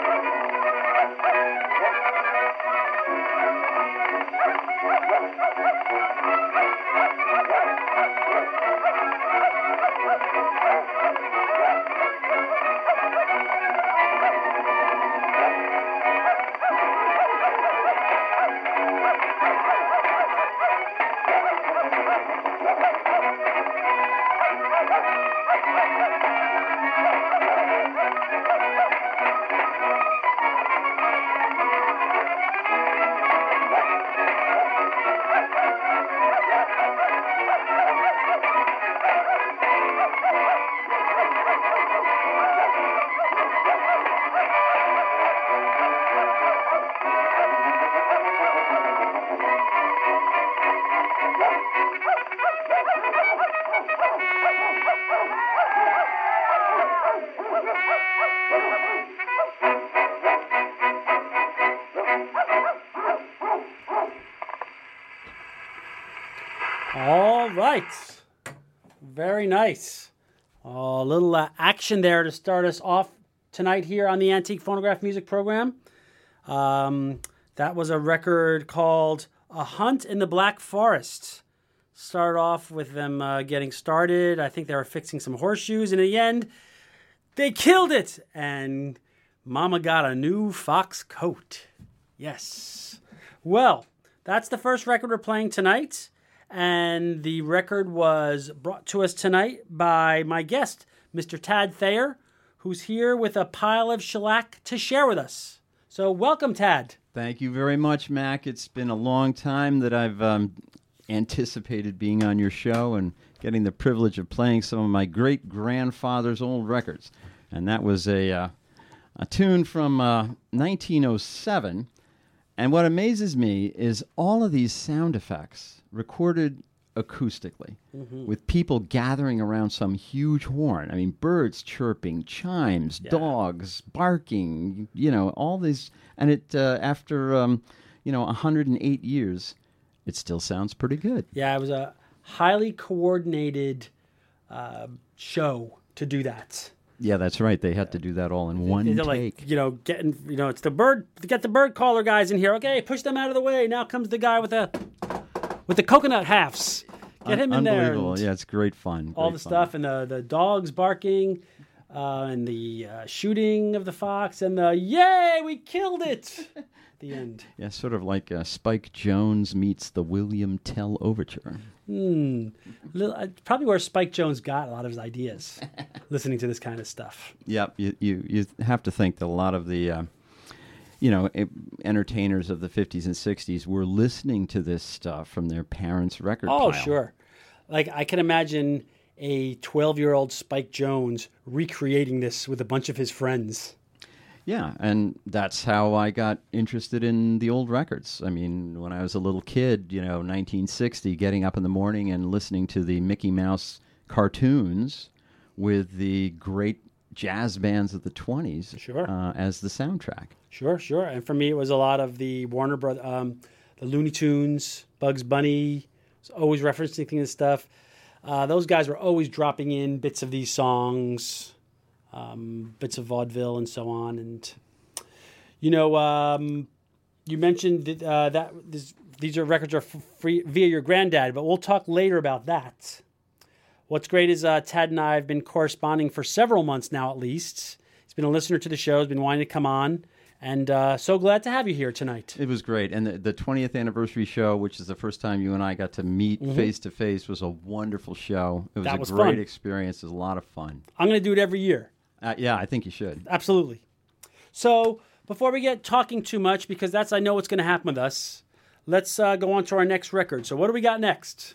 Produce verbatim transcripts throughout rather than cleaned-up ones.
All right. Very nice. A little uh, action there to start us off tonight here on the Antique Phonograph Music Program. Um, that was a record called A Hunt in the Black Forest. Started off with them uh, getting started. I think they were fixing some horseshoes. And in the end, they killed it. And Mama got a new fox coat. Yes. Well, that's the first record we're playing tonight. And the record was brought to us tonight by my guest, Mister Tad Thayer, who's here with a pile of shellac to share with us. So welcome, Tad. Thank you very much, Mac. It's been a long time that I've um, anticipated being on your show and getting the privilege of playing some of my great-grandfather's old records. And that was a, uh, a tune from uh, nineteen oh seven. And what amazes me is all of these sound effects recorded acoustically, mm-hmm. with people gathering around some huge horn. I mean, birds chirping, chimes, yeah. dogs barking, you know, all these. And it, uh, after, um, you know, one hundred eight years, it still sounds pretty good. Yeah, it was a highly coordinated uh, show to do that. Yeah, that's right. They had to do that all in one They're take. Like, you know, getting, you know, it's the bird, get the bird caller guys in here. Okay, push them out of the way. Now comes the guy with the with the coconut halves. Get him in there. Unbelievable. Yeah, it's great fun. All great the fun. stuff and the, the dogs barking uh, and the uh, shooting of the fox and the, yay, we killed it. The end. Yeah, sort of like uh, Spike Jones meets the William Tell Overture. Hmm. Little, probably where Spike Jones got a lot of his ideas, listening to this kind of stuff. Yeah, you, you, you have to think that a lot of the, uh, you know, entertainers of the fifties and sixties were listening to this stuff from their parents' record Oh, pile. sure. Like, I can imagine a twelve-year-old Spike Jones recreating this with a bunch of his friends. Yeah, and that's how I got interested in the old records. I mean, when I was a little kid, you know, nineteen sixty, getting up in the morning and listening to the Mickey Mouse cartoons with the great jazz bands of the twenties Sure. uh, as the soundtrack. Sure, sure. And for me, it was a lot of the Warner Brothers, um, the Looney Tunes, Bugs Bunny, was always referencing this stuff. Uh, those guys were always dropping in bits of these songs. Um, bits of vaudeville and so on. And, you know, um, you mentioned that, uh, that this, these are records are free via your granddad, but we'll talk later about that. What's great is uh, Tad and I have been corresponding for several months now at least. He's been a listener to the show, has been wanting to come on, and uh, so glad to have you here tonight. It was great. And the, the twentieth anniversary show, which is the first time you and I got to meet mm-hmm. face-to-face, was a wonderful show. It was that a was great fun. experience. It was a lot of fun. I'm going to do it every year. Uh, yeah, I think you should. Absolutely. So before we get talking too much, because that's I know what's going to happen with us, let's uh, go on to our next record. So what do we got next?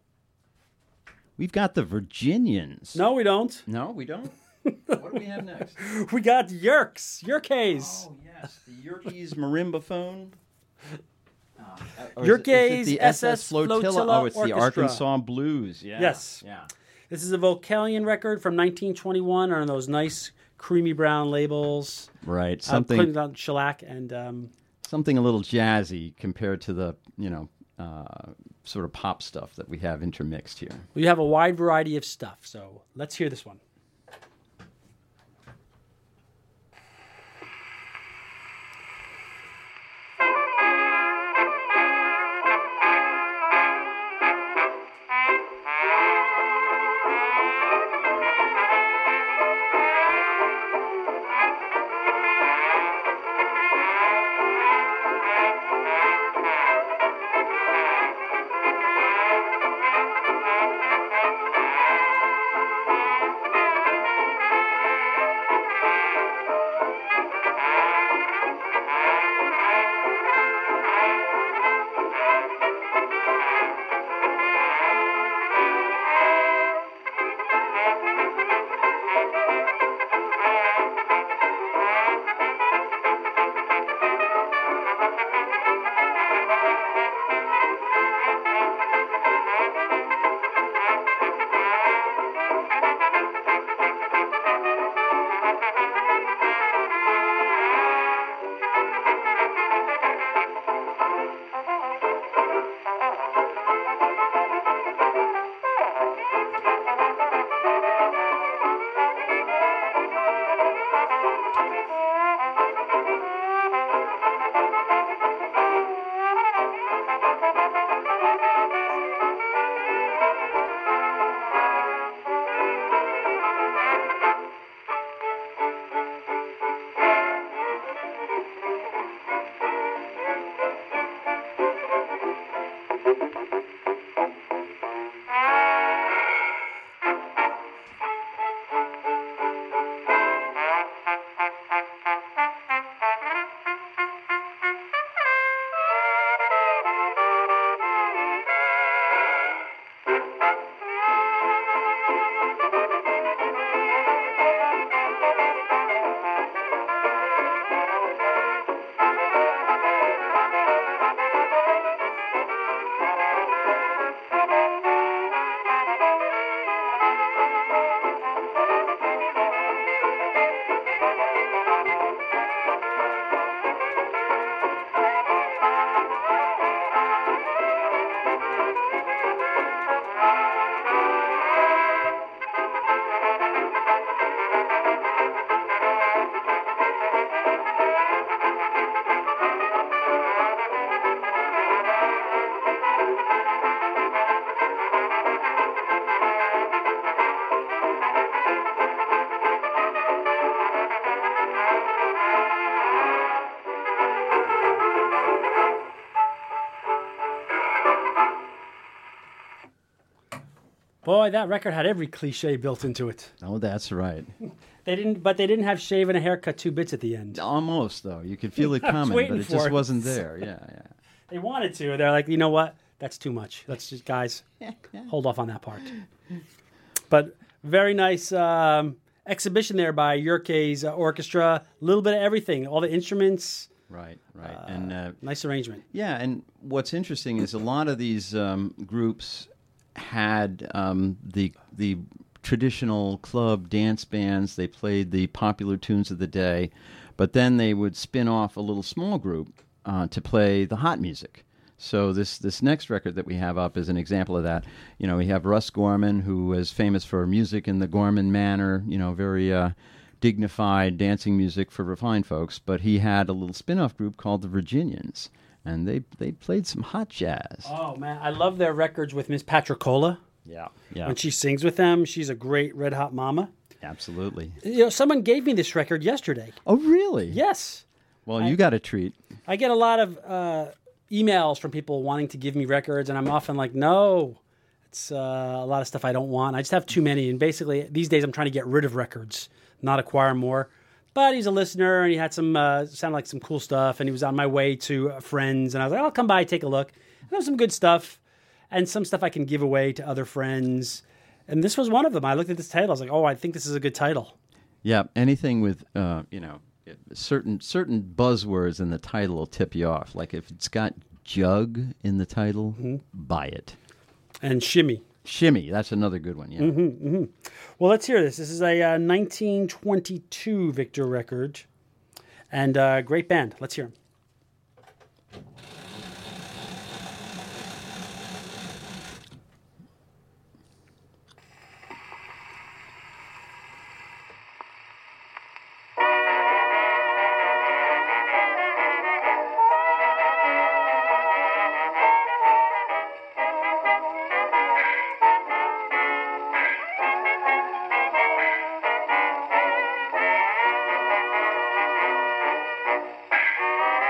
We've got the Virginians. No, we don't. No, we don't? What do we have next? We got Yerkes. Yerkes. Oh, yes. The Yerkes marimba phone. Uh, Yerkes the S S Flotilla. Flotilla Oh, it's Orchestra. the Arkansas Blues. Yeah. Yes. Yeah. This is a Vocalion record from nineteen twenty-one on those nice creamy brown labels. Right. Something uh, putting on shellac and um, something a little jazzy compared to the, you know, uh, sort of pop stuff that we have intermixed here. We have a wide variety of stuff. So let's hear this one. Boy, that record had every cliche built into it. Oh, that's right. They didn't, but they didn't have shave and a haircut two bits at the end. Almost, though. You could feel it coming, waiting but it for just it. wasn't there. Yeah, yeah. They wanted to. They're like, you know what? That's too much. Let's just, guys, hold off on that part. But very nice um, exhibition there by Yurke's uh, orchestra. A little bit of everything, all the instruments. Right, right. Uh, and uh, nice arrangement. Yeah, and what's interesting is a lot of these um, groups had um, the the traditional club dance bands. They played the popular tunes of the day, but then they would spin off a little small group uh, to play the hot music. So this this next record that we have up is an example of that. You know, we have Russ Gorman, who is famous for music in the Gorman manner, you know, very uh, dignified dancing music for refined folks, but he had a little spin-off group called the Virginians, and they they played some hot jazz. Oh, man, I love their records with Miss Patricola. Yeah, yeah. When she sings with them, she's a great red hot mama. Absolutely. You know, someone gave me this record yesterday. Oh, really? Yes. Well, I, you got a treat. I get a lot of uh, emails from people wanting to give me records, and I'm often like, no, it's uh, a lot of stuff I don't want. I just have too many, and basically these days I'm trying to get rid of records, not acquire more. But he's a listener, and he had some, uh, sounded like some cool stuff, and he was on my way to uh, friends, and I was like, I'll come by, take a look. And there's some good stuff, and some stuff I can give away to other friends. And this was one of them. I looked at this title, I was like, oh, I think this is a good title. Yeah, anything with, uh, you know, certain certain buzzwords in the title will tip you off. Like if it's got jug in the title, mm-hmm. buy it. And shimmy. Shimmy, that's another good one, yeah. Mm-hmm, mm-hmm. Well, let's hear this. This is a uh, nineteen twenty-two Victor record, and uh, great band. Let's hear them. Thank you.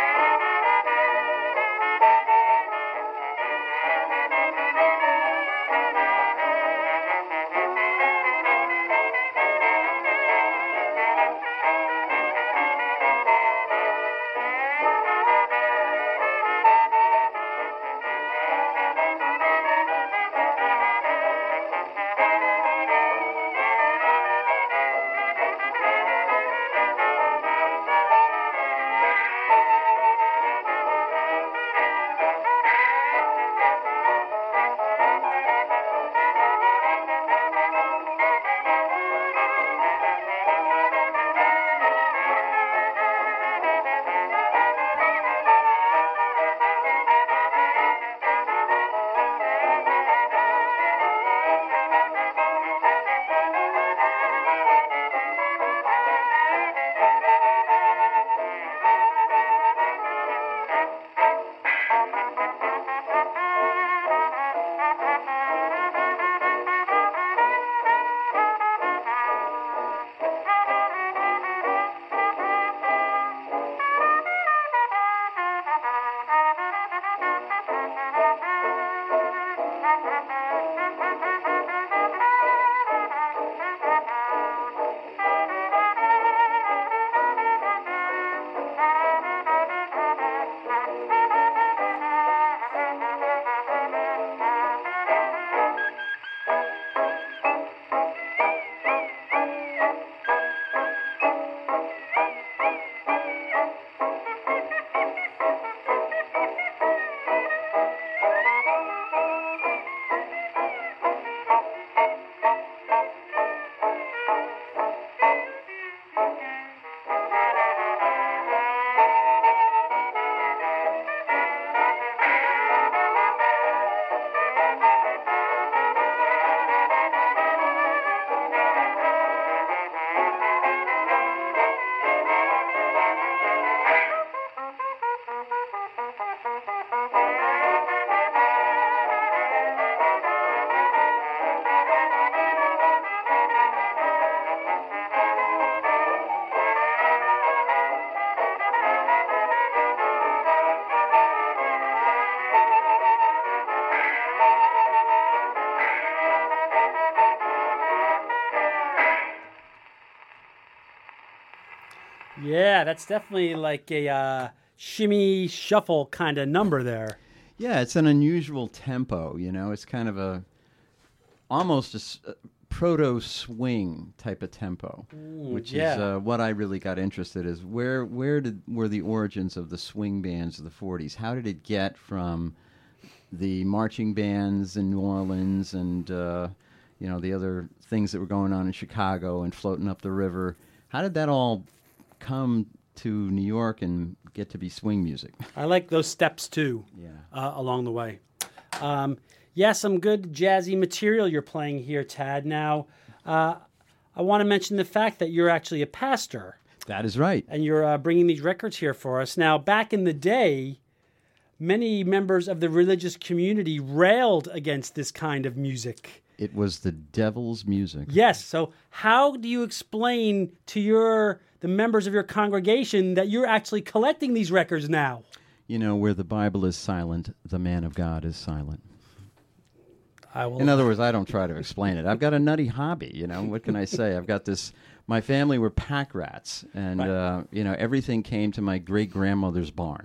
Yeah, that's definitely like a uh, shimmy shuffle kind of number there. Yeah, it's an unusual tempo, you know. It's kind of a almost a, s- a proto swing type of tempo, which yeah. is uh, what I really got interested is where where did were the origins of the swing bands of the forties? How did it get from the marching bands in New Orleans and uh, you know the other things that were going on in Chicago and floating up the river? How did that all come to New York and get to be swing music? I like those steps too. Yeah. Uh, along the way. Um, yeah, some good jazzy material you're playing here, Tad. Now, uh, I want to mention the fact that you're actually a pastor That is right. and you're uh, bringing these records here for us. Now, back in the day, many members of the religious community railed against this kind of music. It was the devil's music. Yes. So, how do you explain to your the members of your congregation that you're actually collecting these records now? You know, where the Bible is silent, the man of God is silent. I will. In other words, I don't try to explain it. I've got a nutty hobby, you know. What can I say? I've got this. My family were pack rats, and Right. uh, you know everything came to my great grandmother's barn,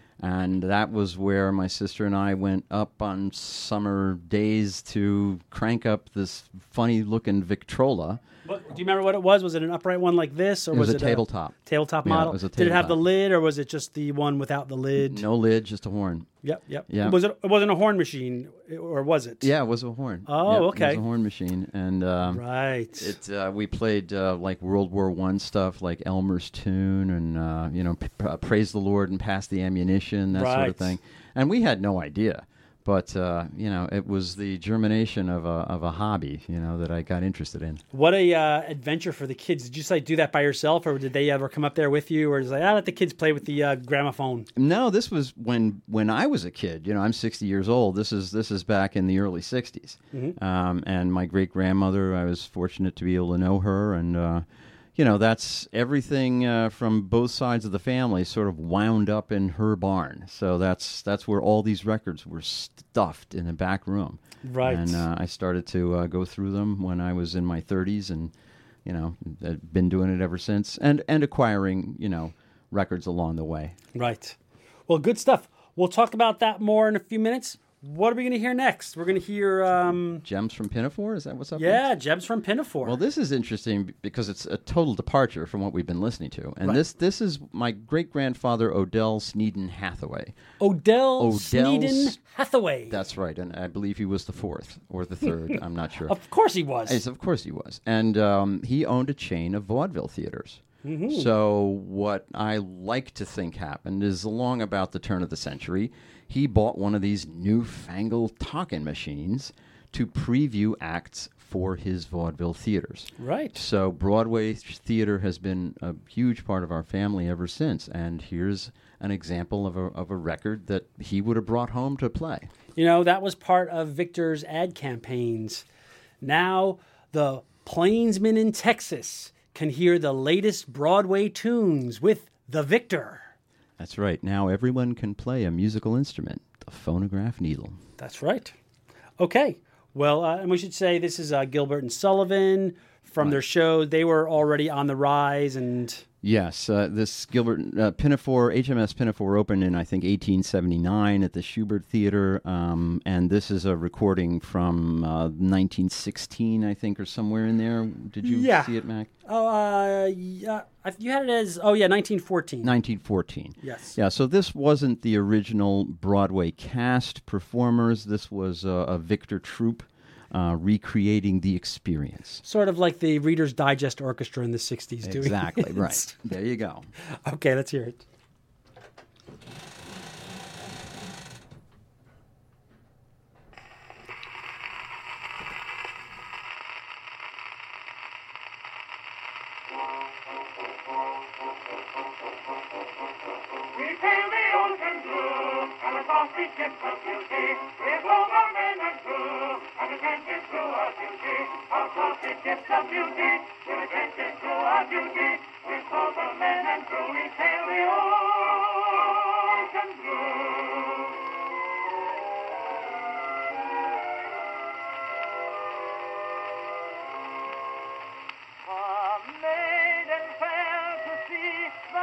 and that was where my sister and I went up on summer days to crank up this funny-looking Victrola. What, do you remember what it was? Was it an upright one like this, or It was a it tabletop. tabletop Yeah, it model? was a Did it have the tabletop. lid, or was it just the one without the lid? No lid, just a horn. Yep, yep. Yeah. Was it? It wasn't a horn machine, or was it? Yeah, it was a horn. Oh, Yep, okay. It was a horn machine, and um, Right. It uh, we played uh, like World War One stuff, like Elmer's Tune, and uh, you know, p- uh, Praise the Lord and Pass the Ammunition, that sort Right. of thing. And we had no idea, but uh, you know, it was the germination of a of a hobby, you know, that I got interested in. What a uh, adventure for the kids! Did you just like do that by yourself, or did they ever come up there with you, or just like, ah, let the kids play with the uh, gramophone? No, this was when when I was a kid. You know, I'm sixty years old. This is this is back in the early sixties. Um, and my great grandmother, I was fortunate to be able to know her, and uh, you know, that's everything uh, from both sides of the family sort of wound up in her barn. So that's that's where all these records were stuffed in a back room. Right. And uh, I started to uh, go through them when I was in my thirties, and you know, I've been doing it ever since, and and acquiring, you know, records along the way. Right. Well, good stuff. We'll talk about that more in a few minutes. What are we going to hear next? We're going to hear, um, Gems from Pinafore? Is that what's up yeah, next? Gems from Pinafore. Well, this is interesting because it's a total departure from what we've been listening to. And Right. this this is my great-grandfather Odell Sneeden Hathaway. Odell Odell's- Sneeden Hathaway. That's right, and I believe he was the fourth or the third. I'm not sure. Of course he was. Yes, of course he was. And um, he owned a chain of vaudeville theaters. Mm-hmm. So what I like to think happened is along about the turn of the century, he bought one of these newfangled talking machines to preview acts for his vaudeville theaters. Right. So Broadway theater has been a huge part of our family ever since. And here's an example of a, of a record that he would have brought home to play. You know, that was part of Victor's ad campaigns. Now, the plainsmen in Texas can hear the latest Broadway tunes with the Victor. That's right. Now everyone can play a musical instrument, the phonograph needle. That's right. Okay. Well, uh, and we should say this is uh, Gilbert and Sullivan from their show. They were already on the rise, and Yes, uh, this Gilbert uh, Pinafore, H M S Pinafore opened in, I think, eighteen seventy-nine at the Schubert Theater, um, and this is a recording from uh, nineteen sixteen, I think, or somewhere in there. Did you Yeah. see it, Mac? oh, uh, yeah, I- you had it as oh yeah, nineteen fourteen. nineteen fourteen. Yes. Yeah, so this wasn't the original Broadway cast performers. This was uh, a Victor troupe uh, recreating the experience. Sort of like the Reader's Digest Orchestra in the sixties doing Exactly, it. right. There you go. Okay, let's hear it. We sail the ocean blue, and across the ships of beauty, with over men and crew, and attention to our duty. Across the ships of beauty, with attention to our duty, with over men and crew, we sail the ocean blue. A maiden fair to see, the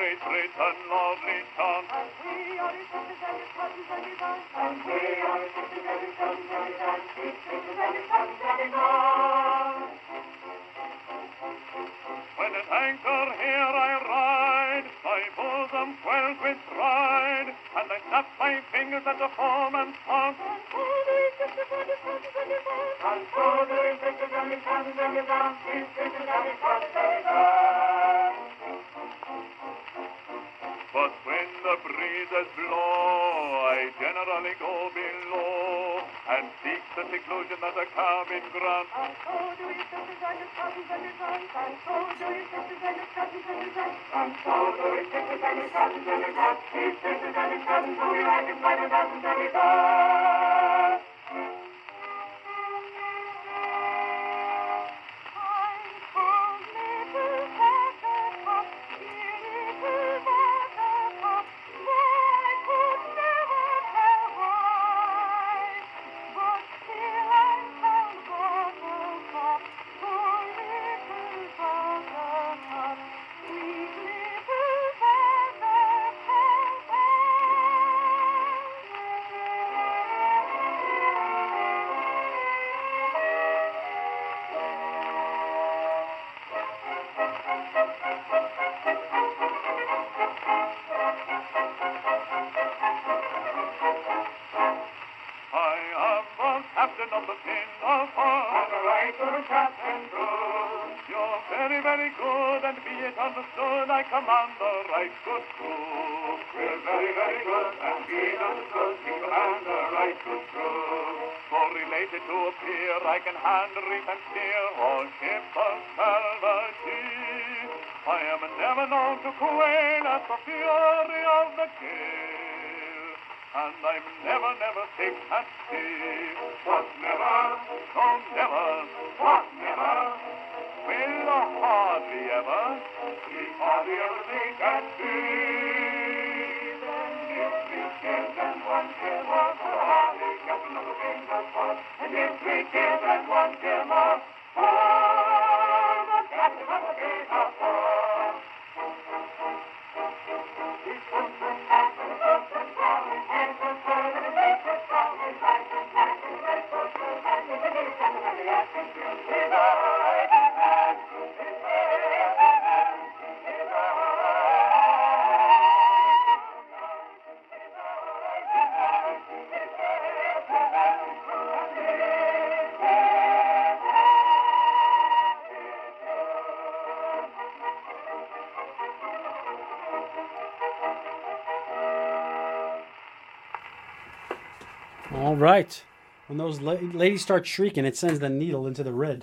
great Britain, lovely chant. And we are his sisters and his cousins and his aunts. And we are his sisters and his cousins and his aunts. His sisters and his cousins and his aunts. When at anchor here I ride, my bosom swells with pride, and I snap my fingers at the foreman's taunt. And so do his sisters and his cousins and his aunts. And so do his sisters and his cousins and his aunts. His sisters and his cousins and his aunts. But when the breezes blow, I generally go below and seek the seclusion that a cabin grants. And so do his sisters and his cousins and his aunts. And so do his sisters and his cousins and his aunts. And so do his sisters and his cousins and his aunts. His sisters and his cousins who he reckons by the dozens and his aunts. Captain of the Pinafore, and a right good captain too. You're very, very good, and be it understood, I command the right good crew. We're very, very good, and be it understood, we command the right good crew. For related to appear, I can hand, reef, and steer all ship of salvage. I am never known to quail at the fury of the gale, and I'm never, never sick at sea. What never, oh never, what never, will hardly ever, we hardly ever think at sea. Then if three cheers and one cheer more for the hardy captain of the Pinafore, and if three cheers and one cheer more for the captain of the Pinafore. All right. When those la- ladies start shrieking, it sends the needle into the red.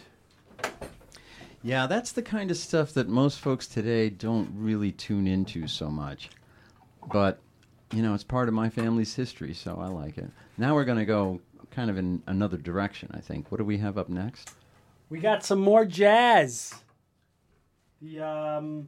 Yeah, that's the kind of stuff that most folks today don't really tune into so much. But, you know, it's part of my family's history, so I like it. Now we're going to go kind of in another direction, I think. What do we have up next? We got some more jazz. The um,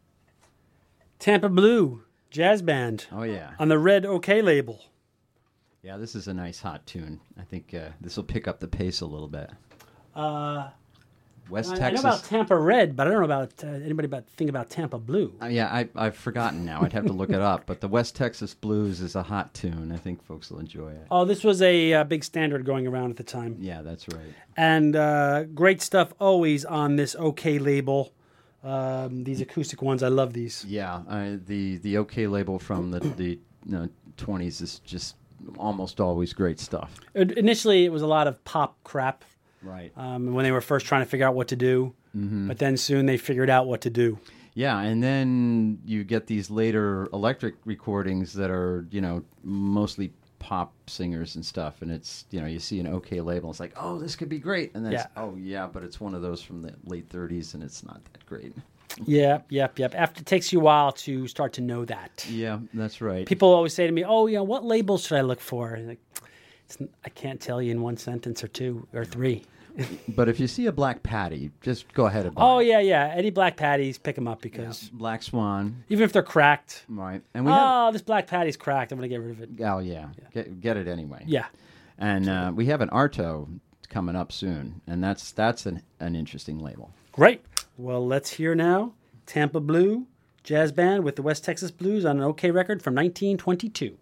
Tampa Blue Jazz Band Oh, yeah. on the Red OK label. Yeah, this is a nice hot tune. I think uh, this will pick up the pace a little bit. Uh, West I, I know Texas. about Tampa Red, but I don't know about uh, anybody about think about Tampa Blue. Uh, yeah, I, I've forgotten now. I'd have to look it up. But the West Texas Blues is a hot tune. I think folks will enjoy it. Oh, this was a uh, big standard going around at the time. Yeah, that's right. And uh, great stuff always on this OK label. Um, these acoustic ones, I love these. Yeah, I, the the OK label from the the you know, twenties is just almost always great stuff. Initially, it was a lot of pop crap. Right. Um, when they were first trying to figure out what to do, Mm-hmm. but then soon they figured out what to do. Yeah, and then you get these later electric recordings that are, you know, mostly pop singers and stuff, and it's, you know, you see an OK label, it's like, oh, this could be great, and then it's, Yeah. oh, yeah, but it's one of those from the late thirties, and it's not that great. Yep, yep, yep. After it takes you a while to start to know that. Yeah, that's right. People always say to me, "Oh, yeah, what labels should I look for?" And like, it's, I can't tell you in one sentence or two or three. But if you see a Black Patty, just go ahead and buy Oh it. yeah, yeah. Any black patties, pick them up because Black Swan, even if they're cracked, right? And we have, oh, this black patty's cracked. I'm gonna get rid of it. oh yeah, Get, get it anyway. Yeah. And uh, we have an Arto coming up soon, and that's that's an, an interesting label. Great. Well, let's hear now Tampa Blue Jazz Band with the West Texas Blues on an OK record from nineteen twenty-two.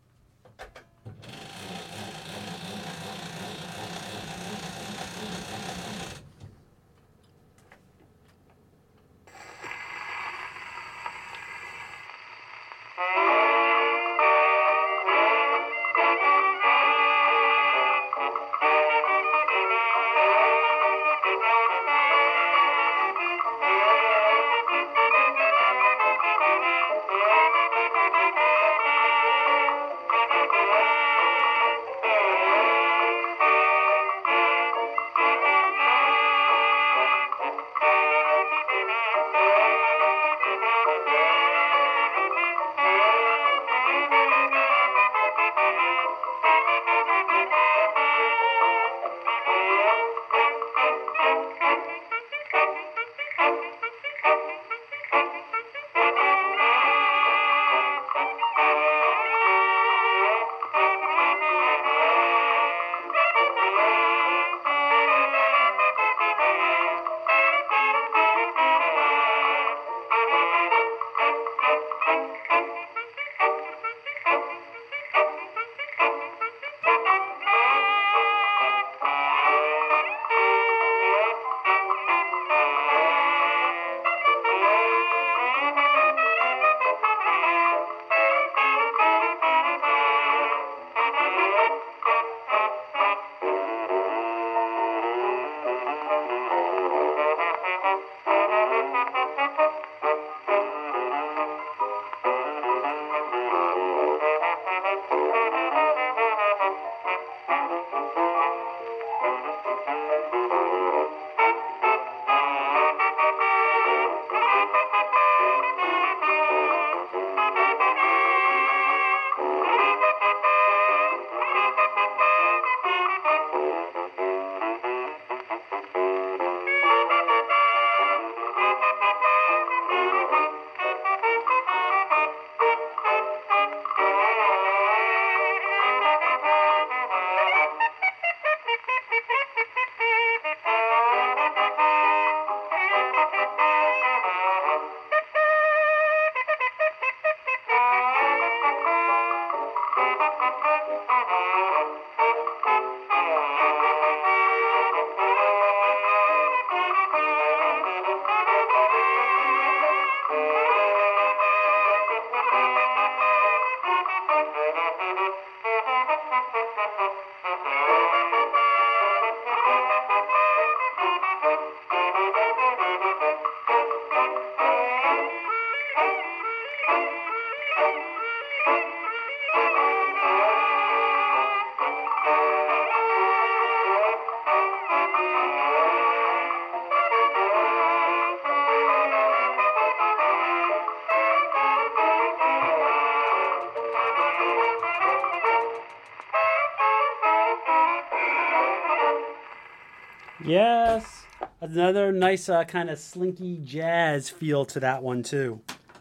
Yes. Another nice uh, kind of slinky jazz feel to that one, too.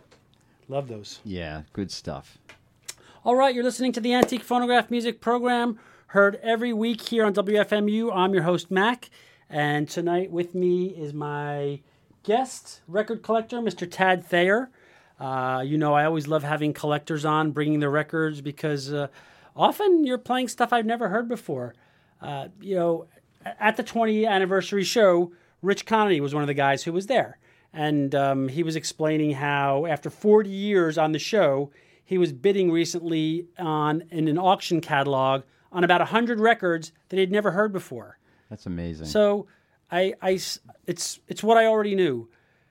Love those. Yeah, good stuff. All right, you're listening to the Antique Phonograph Music Program, heard every week here on W F M U. I'm your host, Mac, and tonight with me is my guest record collector, Mister Tad Thayer. Uh, you know, I always love having collectors on, bringing the records, because uh, often you're playing stuff I've never heard before. Uh, you know, at the twentieth anniversary show, Rich Connolly was one of the guys who was there. And um, he was explaining how after forty years on the show, he was bidding recently on in an auction catalog on about one hundred records that he'd never heard before. That's amazing. So I, I, it's, it's what I already knew.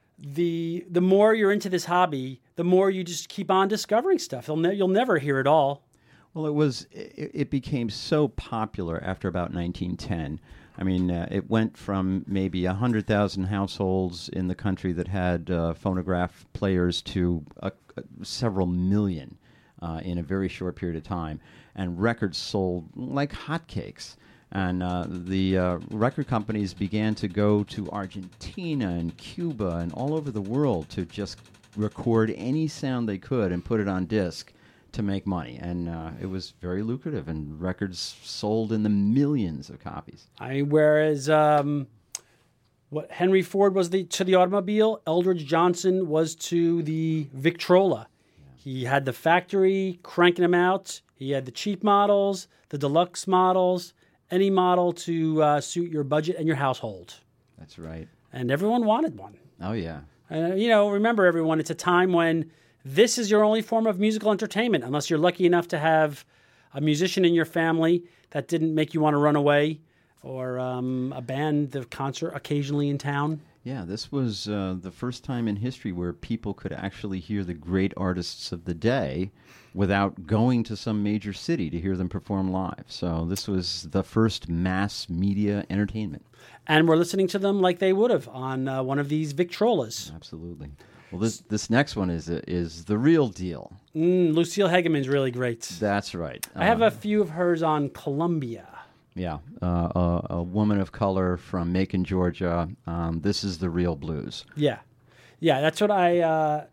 The the more you're into this hobby, the more you just keep on discovering stuff. You'll, ne- you'll never hear it all. Well, it was it, it became so popular after about nineteen ten. I mean, uh, it went from maybe one hundred thousand households in the country that had uh, phonograph players to uh, several million uh, in a very short period of time. And records sold like hotcakes. And uh, the uh, record companies began to go to Argentina and Cuba and all over the world to just record any sound they could and put it on disc to make money. And uh, it was very lucrative, and records sold in the millions of copies. I whereas um, What Henry Ford was the, to the automobile, Eldridge Johnson was to the Victrola. He had the factory cranking them out. He had the cheap models, the deluxe models, any model to uh, suit your budget and your household. That's right. And everyone wanted one. Oh, yeah. Uh, you know, remember, everyone, it's a time when this is your only form of musical entertainment, unless you're lucky enough to have a musician in your family that didn't make you want to run away, or um, a band, the concert occasionally in town. Yeah, this was uh, the first time in history where people could actually hear the great artists of the day without going to some major city to hear them perform live. So this was the first mass media entertainment. And we're listening to them like they would have on uh, one of these Victrolas. Absolutely. Well, this this next one is is the real deal. Mm, Lucille Hegeman's really great. That's right. I have Uh, a few of hers on Columbia. Yeah, uh, a, a woman of color from Macon, Georgia. Um, this is the real blues. Yeah. Yeah, that's what I... Uh,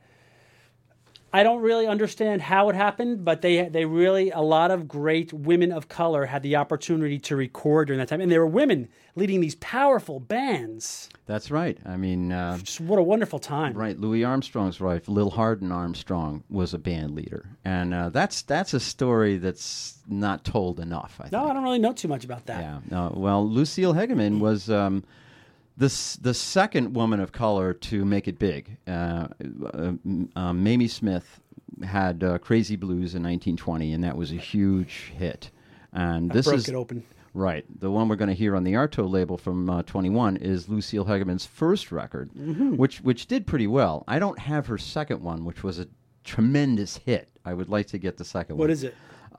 I don't really understand how it happened, but they they really, a lot of great women of color had the opportunity to record during that time. And there were women leading these powerful bands. That's right. I mean, uh, Just what a wonderful time. right. Louis Armstrong's wife, Lil Hardin Armstrong, was a band leader, and uh, that's that's a story that's not told enough. I think. No, I don't really know too much about that. Yeah. No. Well, Lucille Hegeman was um, the s- the second woman of color to make it big. Uh, uh, uh, Mamie Smith had uh, Crazy Blues in nineteen twenty, and that was a huge hit. And I this broke is it open. right. The one we're going to hear on the Arto label from uh, twenty-one is Lucille Hegeman's first record, Mm-hmm. which which did pretty well. I don't have her second one, which was a tremendous hit. I would like to get the second one. What is it?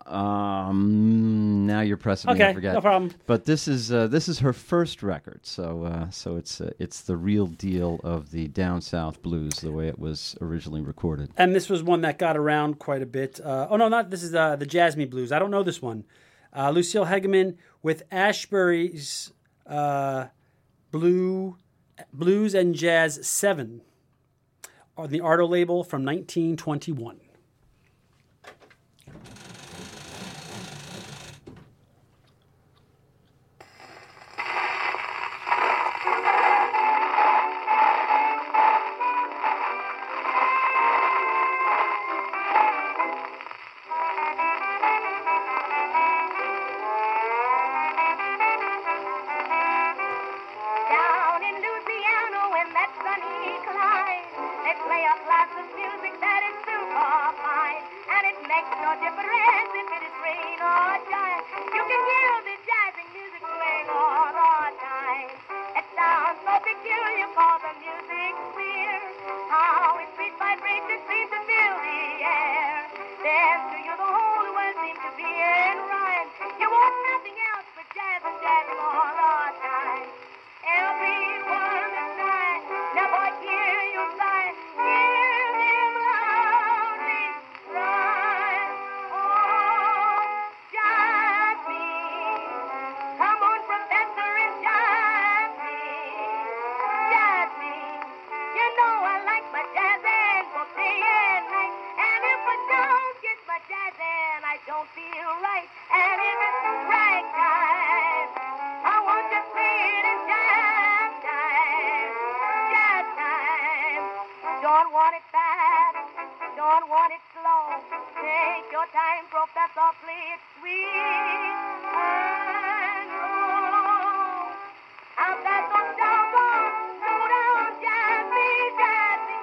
Um, now you're pressing me Okay, to forget. no problem. But this is uh, this is her first record, so uh, so it's uh, it's the real deal of the down south blues, the way it was originally recorded. And this was one that got around quite a bit. Uh, oh, no, not this is uh, the Jasmine Blues. I don't know this one. Uh, Lucille Hegeman with Ashbury's uh, Blue Blues and Jazz seven on the Arto label from nineteen twenty-one. Down in Louisiana, when that sunny clime, they play a class of music that is super fine, and it makes no difference if it is rain or shine. You can hear the jazzing music playing all the time. It sounds so peculiar, for the music clear. How its sweet vibration seems to fill the air. Then to you the whole world seems to be in rhyme. You want nothing else but jazz and jazzing all the time. Everyone is nice, never hear you sigh. Hear him loudly rhyme. Oh, jazz me. Come on, Professor, and jazz me. Jazz me. You know I like my jazz and for day and night. And if I don't get my jazz in, I don't feel right. And if it's rag time, I want to play it in jazz time. Jazz time. Don't want it fast, don't want it slow. Take your time, Professor, play it sweet and low. I've got some doggone, slow down, jazzy, jazzy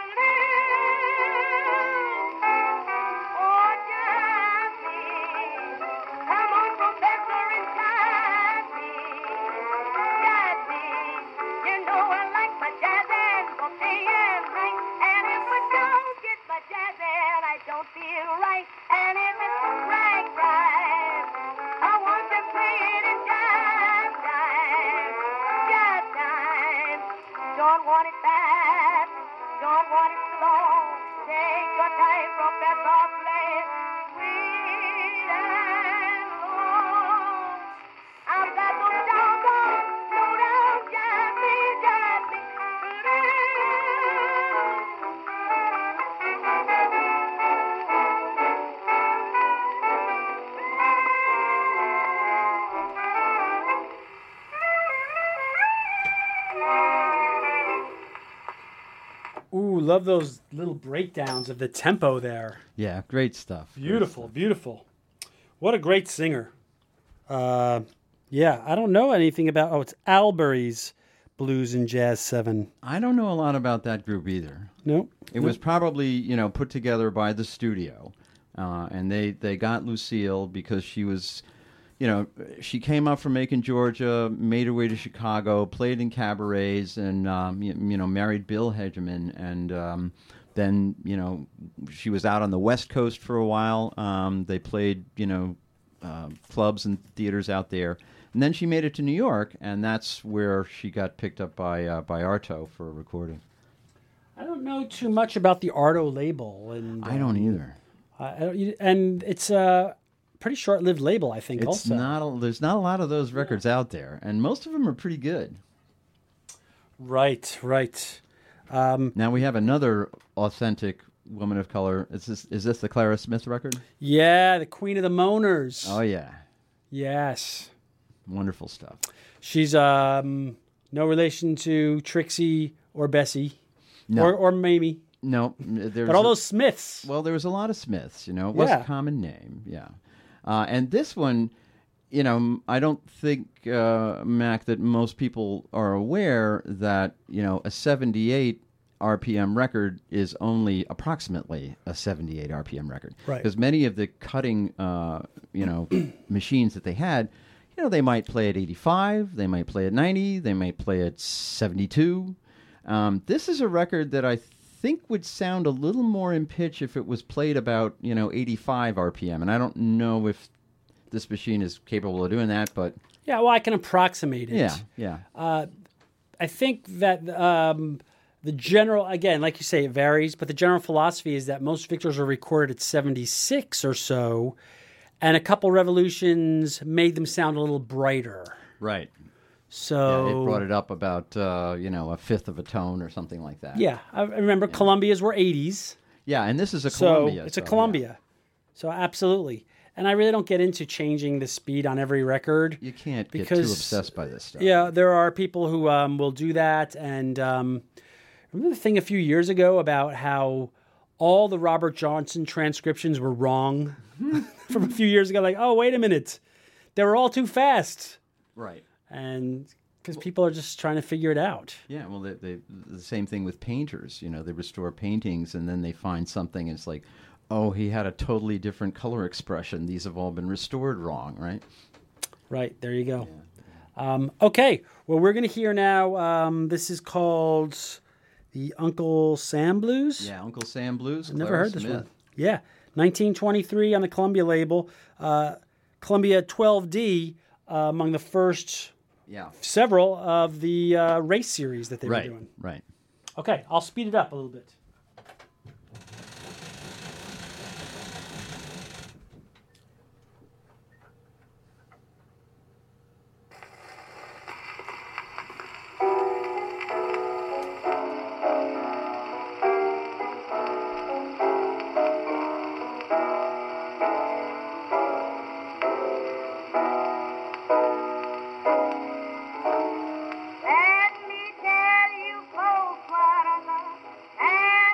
blues. Oh, jazzy. Come on, Professor, and jazzy. Jazzy. You know I like my jazz and for day and night. And if I don't get my jazz in, I don't feel right. And if it's rag time, Ooh, love those little breakdowns of the tempo there. Yeah, great stuff. Great Beautiful, stuff. beautiful. What a great singer. Uh, yeah, I don't know anything about. Oh, it's Albury's Blues and Jazz Seven. I don't know a lot about that group either. Nope. It was probably, you know, put together by the studio, uh, and they, they got Lucille because she was, you know, she came up from Macon, Georgia, made her way to Chicago, played in cabarets, and um, you, you know, married Bill Hegeman, and um, then, you know, she was out on the West Coast for a while. Um, they played, you know, uh, clubs and theaters out there. And then she made it to New York, and that's where she got picked up by uh, by Arto for a recording. I don't know too much about the Arto label, and I don't either. uh, I don't, and it's a pretty short-lived label, I think. It's also, not. A, there's not a lot of those records out there, and most of them are pretty good. right, right. Um, Now we have another authentic woman of color. Is this is this the Clara Smith record? yeah, the Queen of the Moaners. Oh yeah, Yes, wonderful stuff. she's um, no relation to Trixie or Bessie No, or or Mamie, no. There's but all a- those Smiths. Well, there was a lot of Smiths. You know, it was Yeah. a common name. Yeah, uh, and this one, you know, I don't think uh, Mac that most people are aware that you know a seventy-eight R P M record is only approximately a seventy-eight R P M record. Right. Because many of the cutting, uh, you know, machines that they had, you know, they might play at eighty-five, they might play at ninety, they might play at seventy-two. Um, this is a record that I think would sound a little more in pitch if it was played about, you know, eighty-five R P M. And I don't know if this machine is capable of doing that, but Yeah, well, I can approximate it. yeah, yeah. I think that um, the general, again, like you say, it varies, but the general philosophy is that most Victors are recorded at seventy-six or so, and a couple revolutions made them sound a little brighter. Right. So Yeah, it brought it up about, uh, you know, a fifth of a tone or something like that. Yeah, I I remember Columbia's were eighties, Yeah, and this is a so Columbia. it's so, a yeah. Columbia. So absolutely. And I really don't get into changing the speed on every record. You can't get Because- too obsessed by this stuff. Yeah, there are people who um, will do that. And um, remember the thing a few years ago about how all the Robert Johnson transcriptions were wrong from a few years ago? Like, oh, wait a minute. They were all too fast. Right. And because people are just trying to figure it out. Yeah, well, they, they, the same thing with painters. You know, they restore paintings and then they find something and it's like, oh, he had a totally different color expression. These have all been restored wrong, right? Right, there you go. Um, okay, well, we're going to hear now. Um, this is called the Uncle Sam Blues. Yeah, Uncle Sam Blues. I've never Clara heard this Smith. one. Yeah, nineteen twenty-three on the Columbia label. Uh, Columbia twelve D, uh, among the first Yeah. several of the uh, race series that they Right, were doing. right. Okay, I'll speed it up a little bit. Let me tell you folks what a love and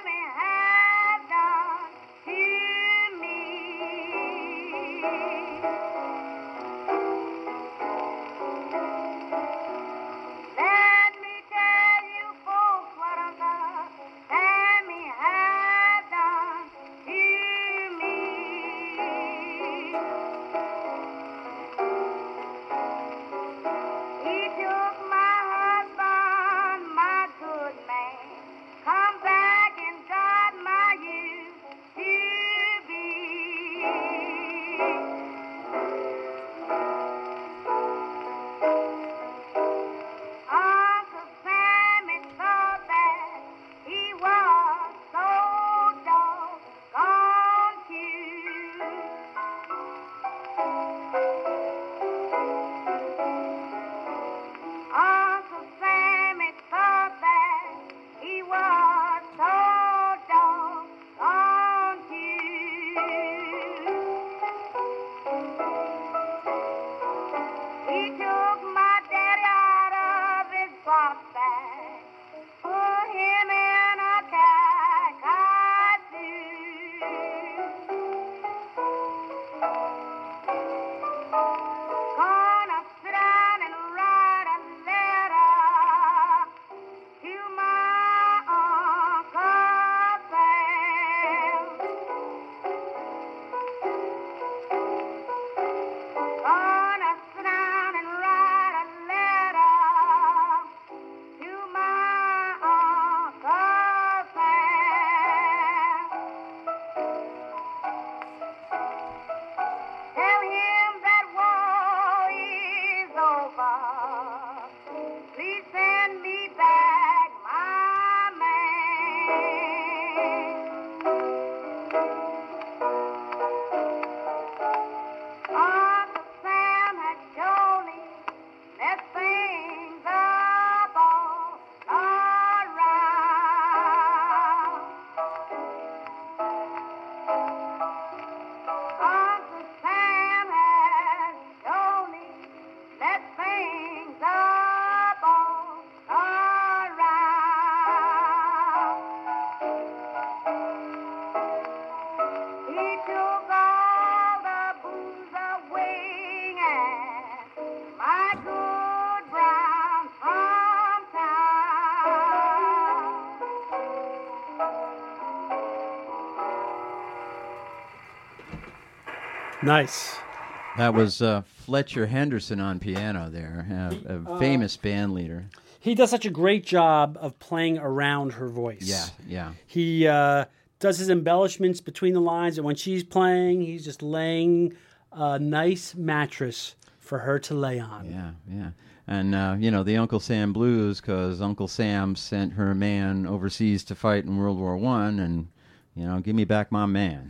Nice. That was uh, Fletcher Henderson on piano there, a, a famous band leader. He does such a great job of playing around her voice. Yeah, yeah. He uh, does his embellishments between the lines, and when she's playing, he's just laying a nice mattress for her to lay on. Yeah, yeah. And, uh, you know, the Uncle Sam blues, because Uncle Sam sent her man overseas to fight in World War One, and, you know, give me back my man.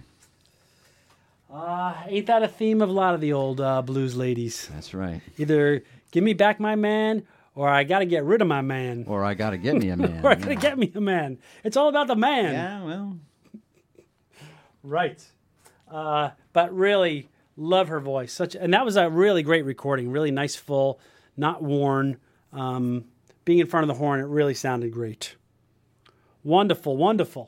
Uh, ain't that a theme of a lot of the old uh, blues ladies? That's right. Either give me back my man, or I got to get rid of my man. Or I got to get me a man. or I got to get me a man. It's all about the man. Yeah, well. Right. Uh, but really, love her voice. Such, and that was a really great recording. Really nice, full, not worn. Um, being in front of the horn, it really sounded great. Wonderful, wonderful.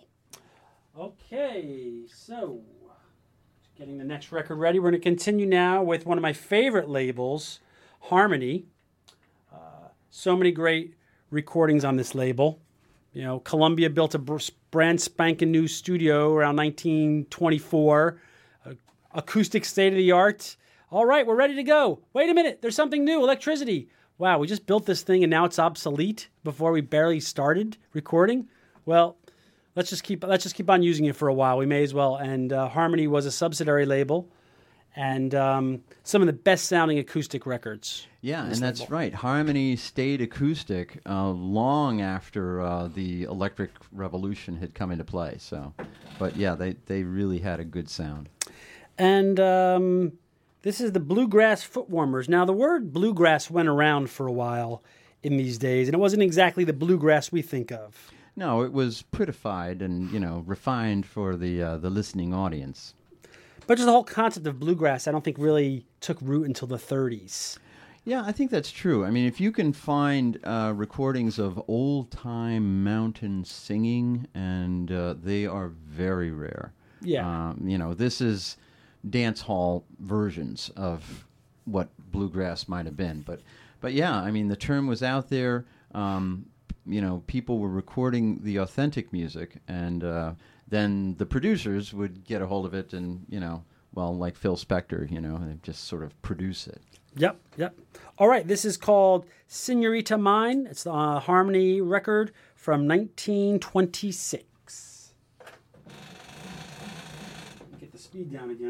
Okay, so getting the next record ready. We're going to continue now with one of my favorite labels, Harmony. Uh, so many great recordings on this label. You know, Columbia built a brand spanking new studio around nineteen twenty-four. Uh, acoustic state-of-the-art. All right, we're ready to go. Wait a minute, there's something new, electricity. Wow, we just built this thing and now it's obsolete before we barely started recording? Well, let's just keep let's just keep on using it for a while. We may as well. And uh, Harmony was a subsidiary label, and um, some of the best-sounding acoustic records. Yeah, and that's label. Right. Harmony stayed acoustic uh, long after uh, the electric revolution had come into play. So, but yeah, they they really had a good sound. And um, this is the Bluegrass Foot Warmers. Now, the word bluegrass went around for a while in these days, and it wasn't exactly the bluegrass we think of. No, it was prettified and, you know, refined for the uh, the listening audience. But just the whole concept of bluegrass, I don't think really took root until the thirties. Yeah, I think that's true. I mean, if you can find uh, recordings of old-time mountain singing, and uh, they are very rare. Yeah. Um, you know, this is dance hall versions of what bluegrass might have been. But, but yeah, I mean, the term was out there. Um, you know, people were recording the authentic music, and uh, then the producers would get a hold of it and, you know, well, like Phil Spector, you know, and just sort of produce it. Yep, yep. All right, this is called Senorita Mine. It's the uh, Harmony record from nineteen twenty-six. Get the speed down again.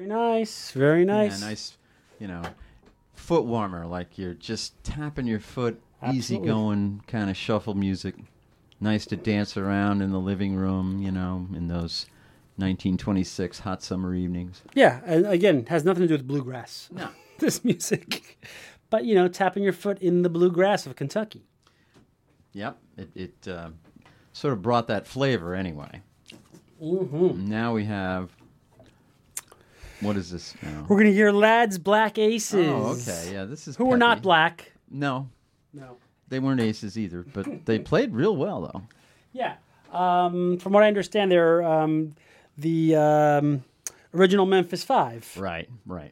Very nice. Very nice. Yeah, nice, you know, foot warmer. Like you're just tapping your foot, Absolutely. easy going kind of shuffle music. Nice to dance around in the living room, you know, in those nineteen twenty-six hot summer evenings. Yeah, and again, has nothing to do with bluegrass. No. This music. But, you know, tapping your foot in the bluegrass of Kentucky. Yep, it, it uh, sort of brought that flavor anyway. Mm-hmm. Now we have, what is this now? We're going to hear Ladd's Black Aces. Oh, okay, yeah, this is Who were not peppy. black. No, No. they weren't aces either, but they played real well, though. Yeah. Um, from what I understand, they're um, the um, original Memphis Five. Right, right.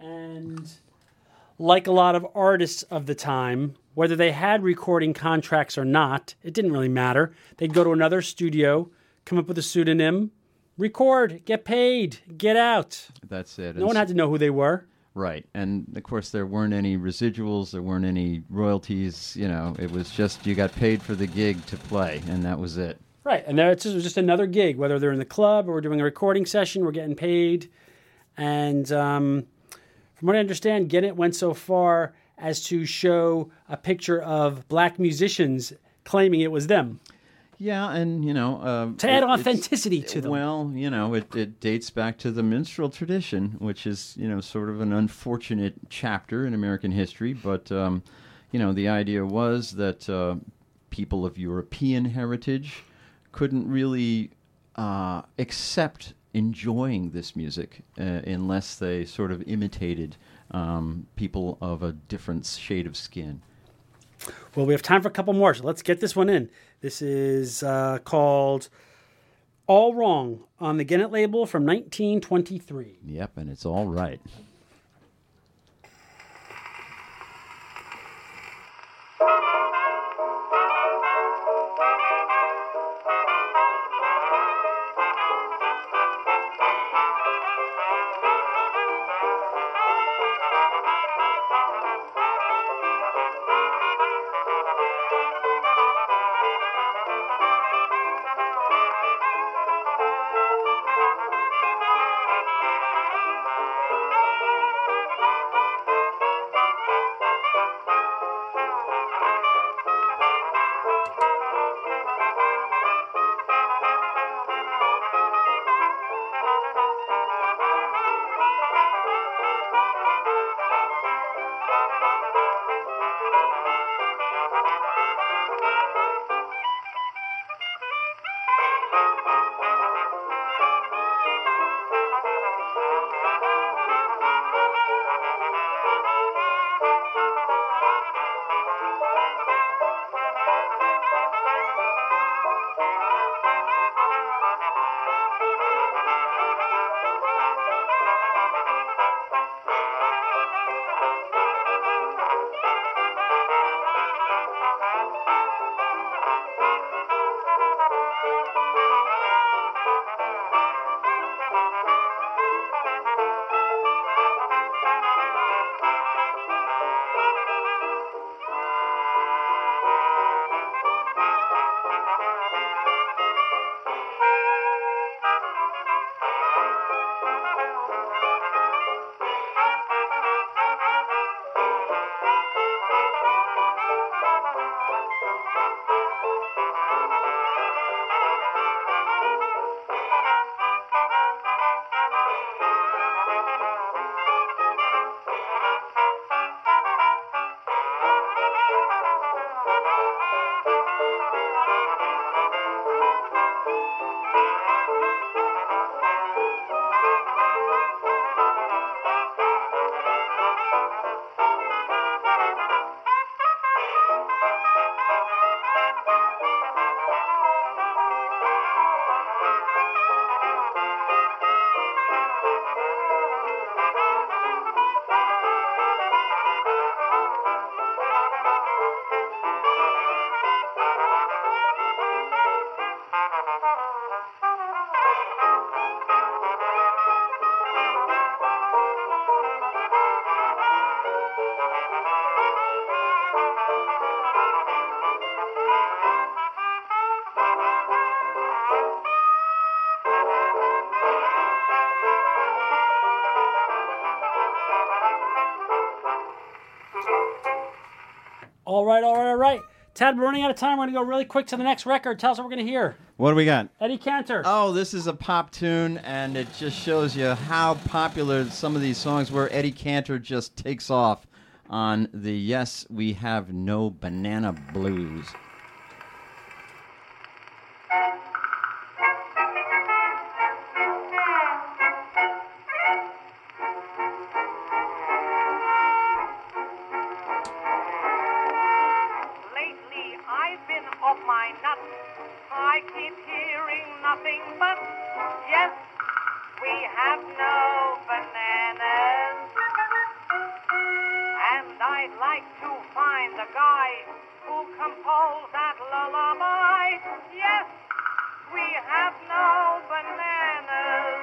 And like a lot of artists of the time, whether they had recording contracts or not, it didn't really matter. They'd go to another studio, come up with a pseudonym, record, get paid, get out. That's it. No one had to know who they were. Right, and of course there weren't any residuals, there weren't any royalties, you know, it was just you got paid for the gig to play, and that was it. Right, and there, it was just another gig, whether they're in the club or we're doing a recording session, we're getting paid. And um, from what I understand, Get It went so far as to show a picture of black musicians claiming it was them. Yeah, and, you know... Uh, To add it- it's- authenticity to them. Well, you know, it, it dates back to the minstrel tradition, which is, you know, sort of an unfortunate chapter in American history, but, um, you know, the idea was that uh, people of European heritage couldn't really uh, accept enjoying this music uh, unless they sort of imitated um, people of a different shade of skin. Well, we have time for a couple more, so let's get this one in. This is uh, called All Wrong on the Gennett label from nineteen twenty-three. Yep, and it's all right. Thank you. All right, all right, all right. Ted, we're running out of time. We're going to go really quick to the next record. Tell us what we're going to hear. What do we got? Eddie Cantor. Oh, this is a pop tune, and it just shows you how popular some of these songs were. Eddie Cantor just takes off on the Yes, We Have No Banana Blues. Lately I've been off my nuts. I keep hearing nothing but yes, we have no bananas. And I'd like to find the guy who composed that lullaby. Yes, we have no bananas.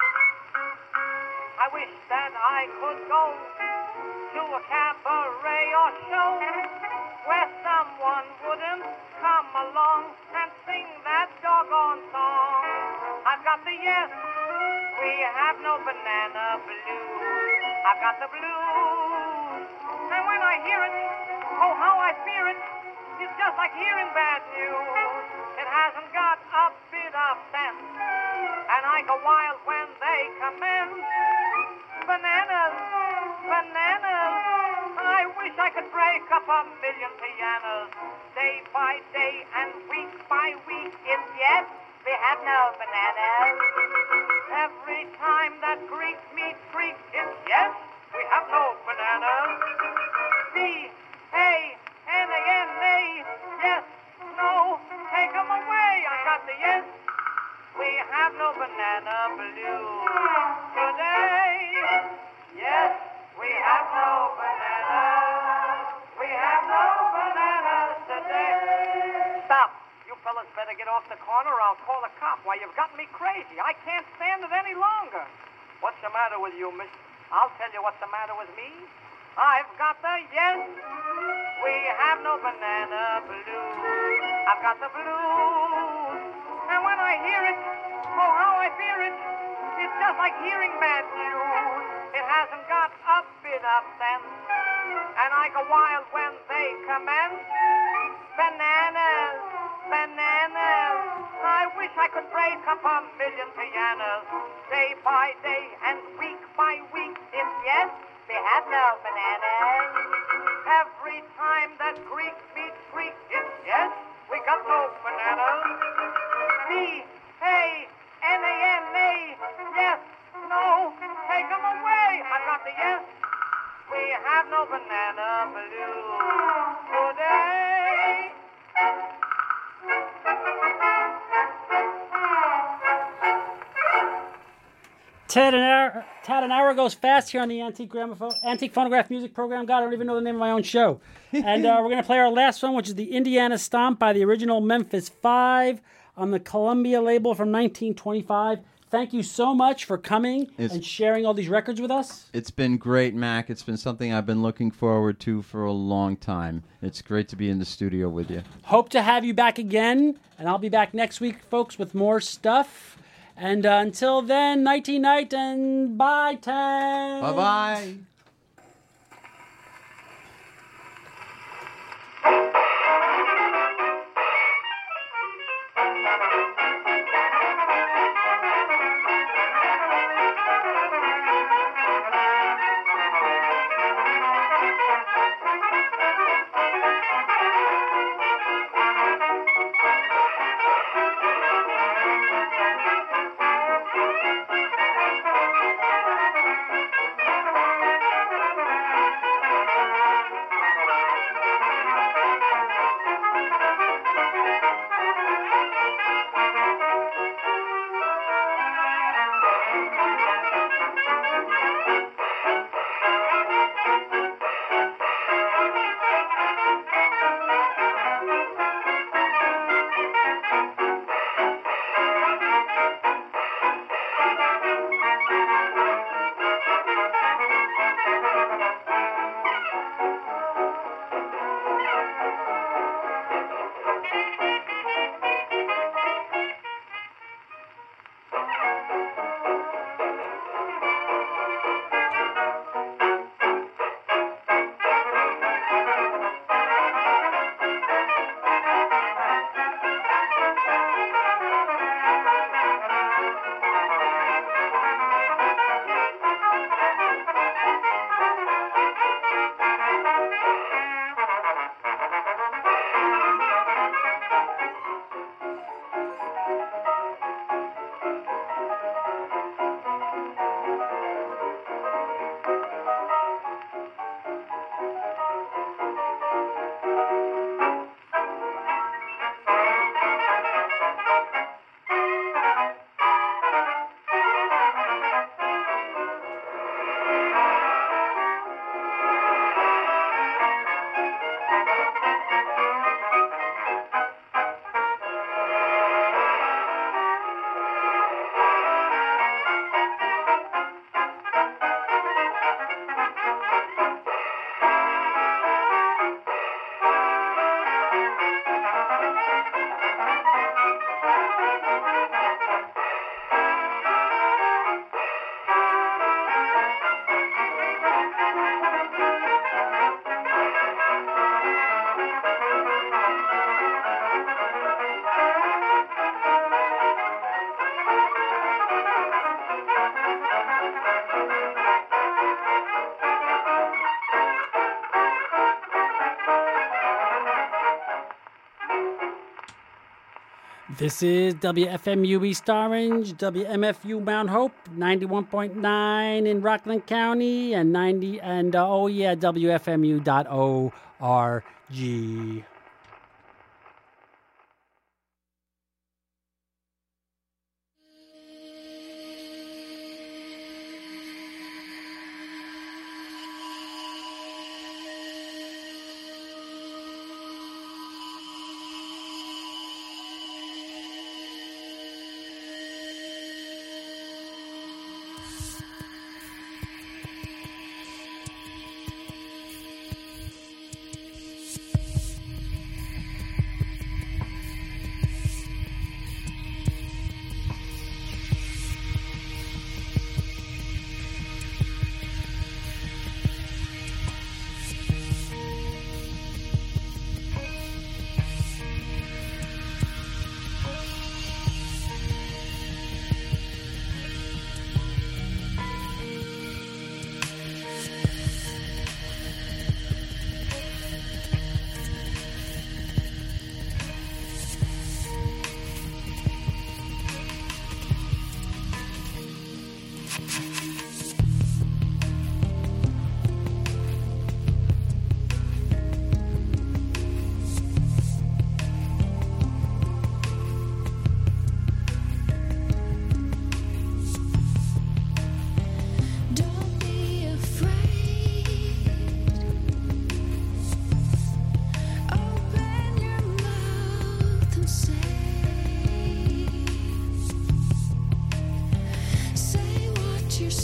I wish that I could go to a cabaret or show where someone wouldn't come along and sing that doggone song. I've got the yes, we have no banana blues. I've got the blues, and when I hear it, oh how I fear it. It's just like hearing bad news. It hasn't got a bit of sense, and I go wild when they commence. Bananas, bananas, I wish I could break up a million pianos. Day by day and week by week, it's yes, we have no bananas. Every time that Greek meet Greek, it's yes, we have no bananas. B A N A N A, yes, no, take 'em away. I got the yes, we have no banana blues today. Yes, we have no bananas. We have no bananas today. Stop. You fellas better get off the corner or I'll call a cop. Why, you've got me crazy. I can't stand it any longer. What's the matter with you, miss? I'll tell you what's the matter with me. I've got the yes. We have no banana blues. I've got the blues. And when I hear it, oh, how I fear it. It's just like hearing bad news. It hasn't got a bit of sense, and I go wild when they commence. Bananas, bananas, I wish I could break up a million pianos. Day by day and week by week, it's yes, we have no bananas. Every time that Greek meets Greek, it's yes, we got no bananas. B A N A N A, yes, no, take 'em away. I got the yes, we have no banana blues today. Ted, an hour, Ted, an hour goes fast here on the Antique, Gramophone, Antique Phonograph Music Program. God, I don't even know the name of my own show. And uh, we're going to play our last one, which is the Indiana Stomp by the original Memphis Five on the Columbia label from nineteen twenty-five. Thank you so much for coming It's- and sharing all these records with us. It's been great, Mac. It's been something I've been looking forward to for a long time. It's great to be in the studio with you. Hope to have you back again, and I'll be back next week, folks, with more stuff. And uh, until then, nighty night and bye, Ted. Bye-bye. This is W F M U East Orange, W M F U Mount Hope, ninety-one point nine in Rockland County, and ninety and uh, oh yeah, W F M U dot org. Say what you're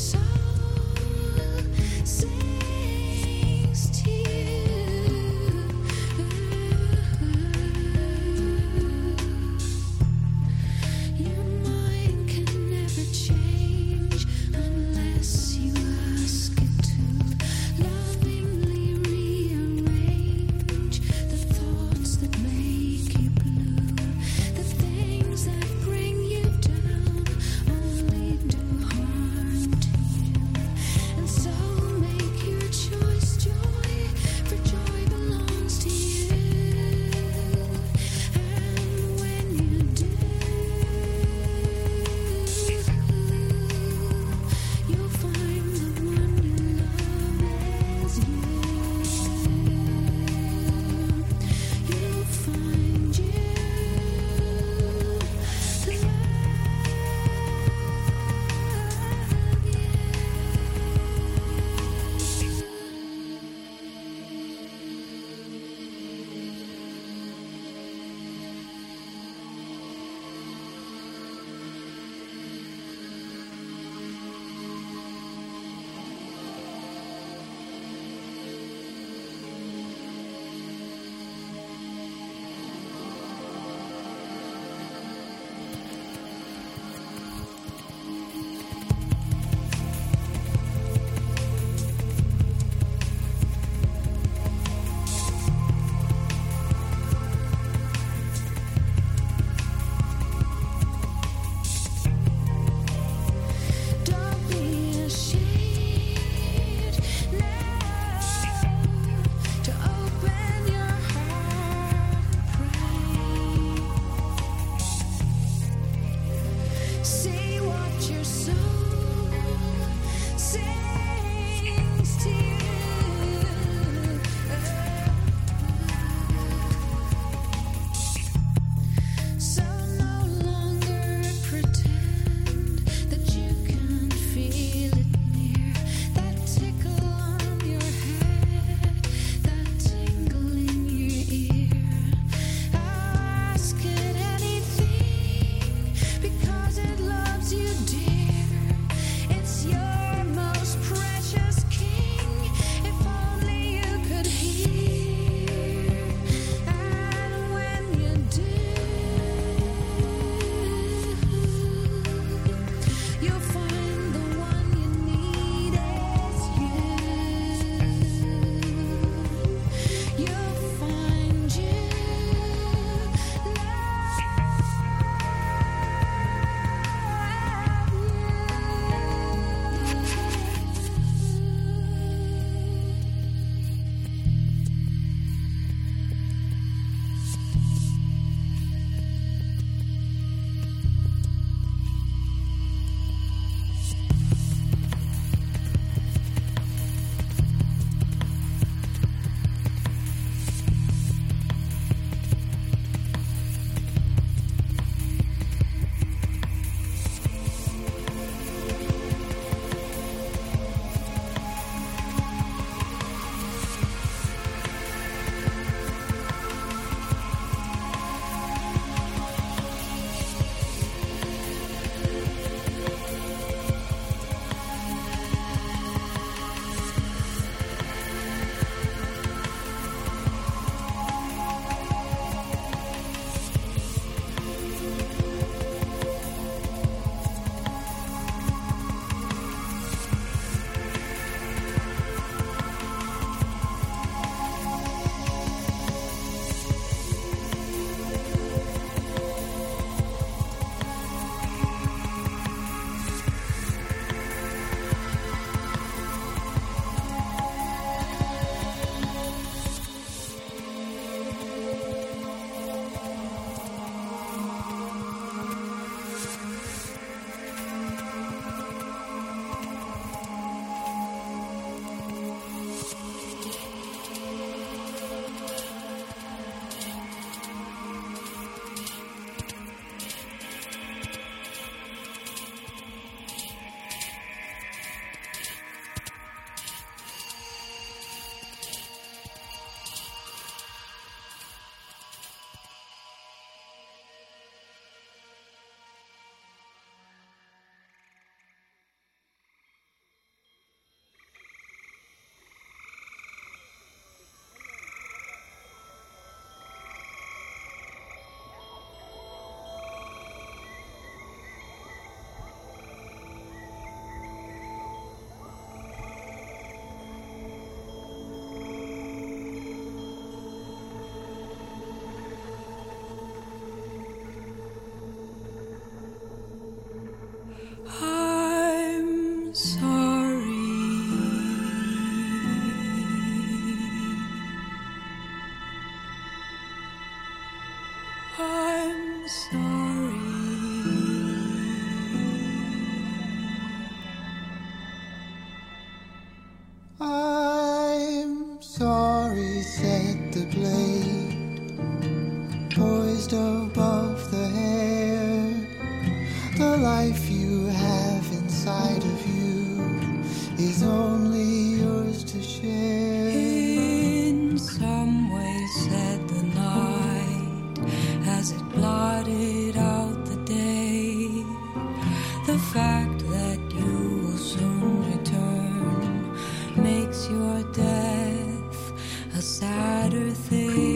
always set the blade poised above the hair. The life you have inside of you is only yours to share. In some ways said the night as it blotted out the day. The fact that you will soon return makes your death a sadder thing.